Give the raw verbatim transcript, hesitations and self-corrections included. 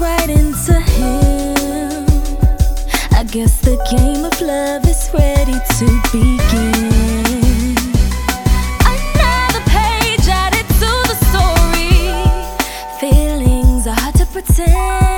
right into him. I guess the game of love is ready to begin. Another page added to the story. Feelings are hard to pretend.